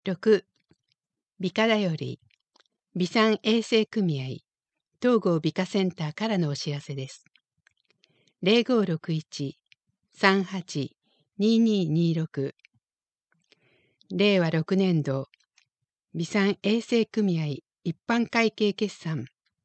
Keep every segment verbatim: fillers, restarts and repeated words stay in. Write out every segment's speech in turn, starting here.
ろく. 美化だより美産衛生組合東郷美化センターからのお知らせです。ゼロごろくいち さんはち にににろく れいわろくねん度美産衛生組合一般会計決算。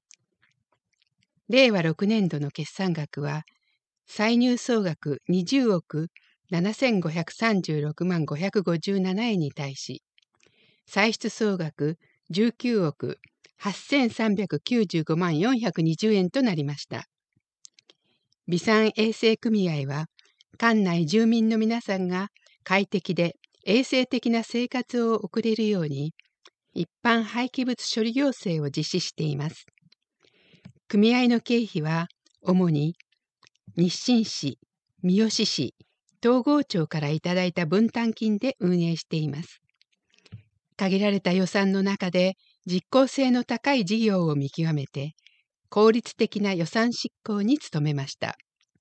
れいわろくねん度の決算額は歳入総額にじゅうおくななせんごひゃくさんじゅうろくまんごひゃくごじゅうななえんに対し、歳出総額じゅうきゅうおくはっせんさんびゃくきゅうじゅうごまんよんひゃくにじゅうえんとなりました。美産衛生組合は、管内住民の皆さんが快適で衛生的な生活を送れるように、一般廃棄物処理行政を実施しています。組合の経費は、主に日清市、三好市、東郷町からいただいた分担金で運営しています。限られた予算の中で実効性の高い事業を見極めて、効率的な予算執行に努めました。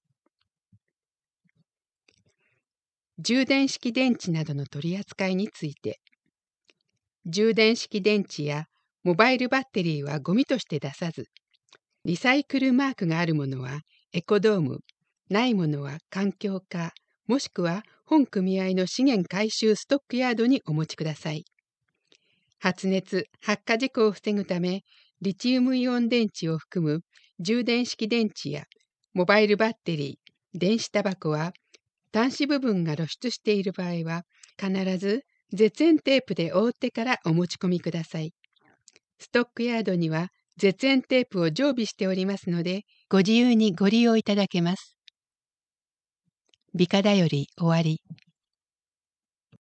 充電式電池などの取り扱いについて、充電式電池やモバイルバッテリーはゴミとして出さず、リサイクルマークがあるものはエコドーム、ないものは環境課、もしくは本組合の資源回収ストックヤードにお持ちください。発熱・発火事故を防ぐため、リチウムイオン電池を含む充電式電池やモバイルバッテリー、電子タバコは端子部分が露出している場合は必ず絶縁テープで覆ってからお持ち込みください。ストックヤードには絶縁テープを常備しておりますので、ご自由にご利用いただけます。美化だより終わり。